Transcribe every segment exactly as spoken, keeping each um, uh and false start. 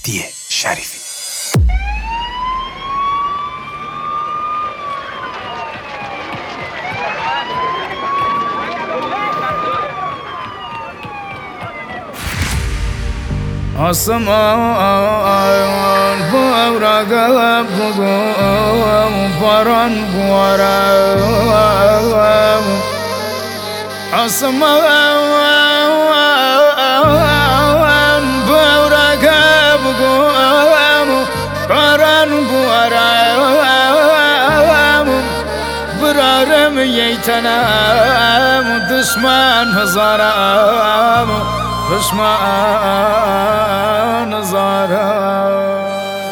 مهدی شریفی. آسمان بارگاه بگم باران بارم، آسمان بارگاه بگم باران بارم، برارم ییتنم دشمن هزارم، دشمن هزارم.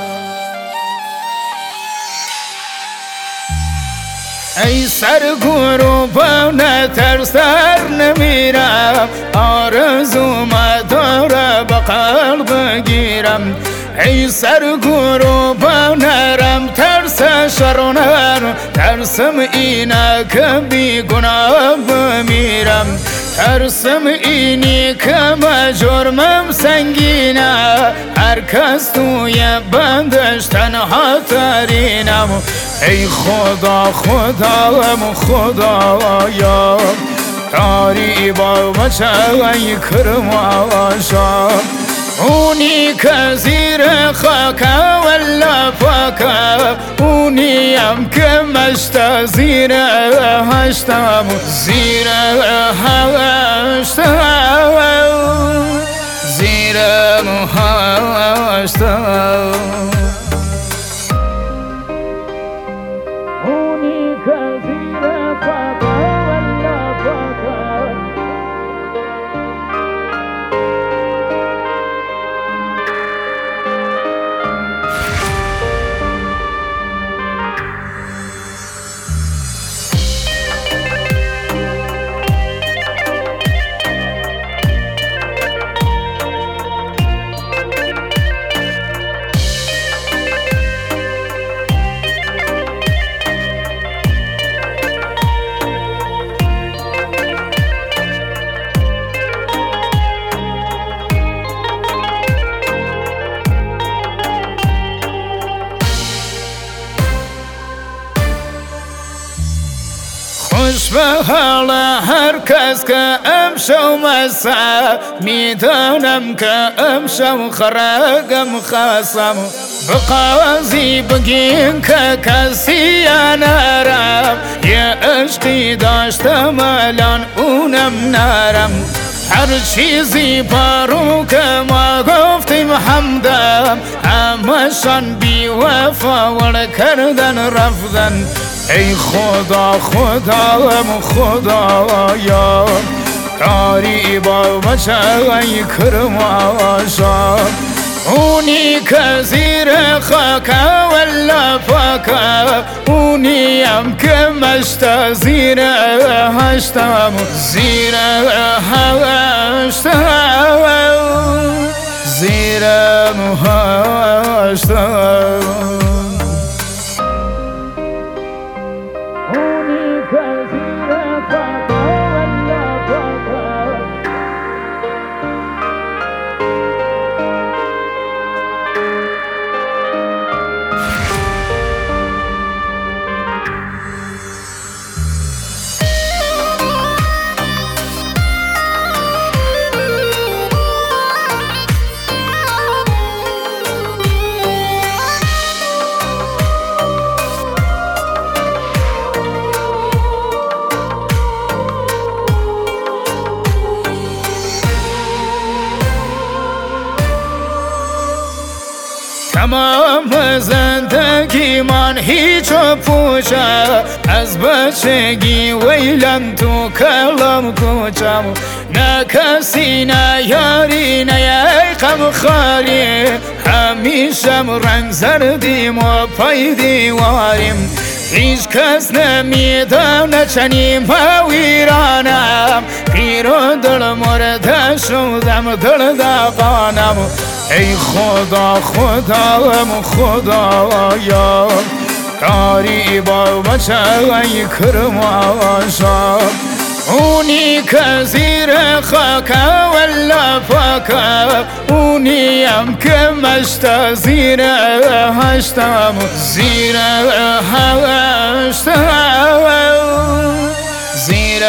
ای سرگروبم نترسر نمیرم، آرزوم داره به قلب بگیرم. ای سرگروبم نرم ترس شرونر، ترسم اینه که بی گناه بمیرم، ترسم اینی که جرمم سنگینه، هر کس توی بندش تنها ترینم. ای خدا خدایم خدایا داری با بچه کرماشا، اونی که زیر خاکه ولا پاکه، اونی هم که مشت زیر هشتم، زیر هشتم، زیر هشتم، اونی که زیر خاکه ولا پاکه. خوش به حال هر کس که امشو مسا، میدانم که امشو خرگم خاصم. به قاضی بگین که کسی نرم، یه عشقی داشتم الان اونم نرم. هر چیزی بارو که ما گفتیم حمدم، همشان بی وفا ول کردن رفتن. ای خدا خدایم خدایا داری با بچه کرماشا، اونی که زیر خاکه ولا پاکه، اونی هم که مشت زیر هشتم، زیر هشتم، زیر هشتم. تمام زندگی من هیچ و پوچه، از بچگی ویلم تو کلم کوچم. نه کسی نه یاری نه غم خالی، همیشم رنگ زردیم و پای دیواریم. هیچ کس نمیدانه چنین ویرانم، پیر و دل مرده شدم دل دقانم. ای خدا خدایم خدایا داری با بچه کرماشا، اونی که زیر خاکه ولا فاکه اونیم که مشت زیر هشتم زیر هشتم زیر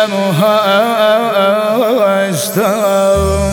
هشتم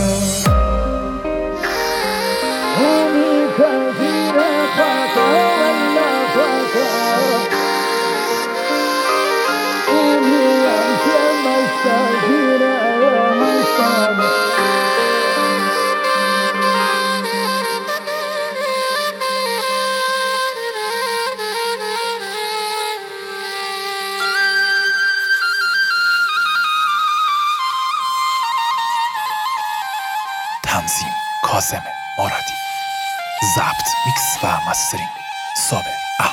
تنظیم کاظم مرادی، ضبط میکس و مسترینگ صابر احمد.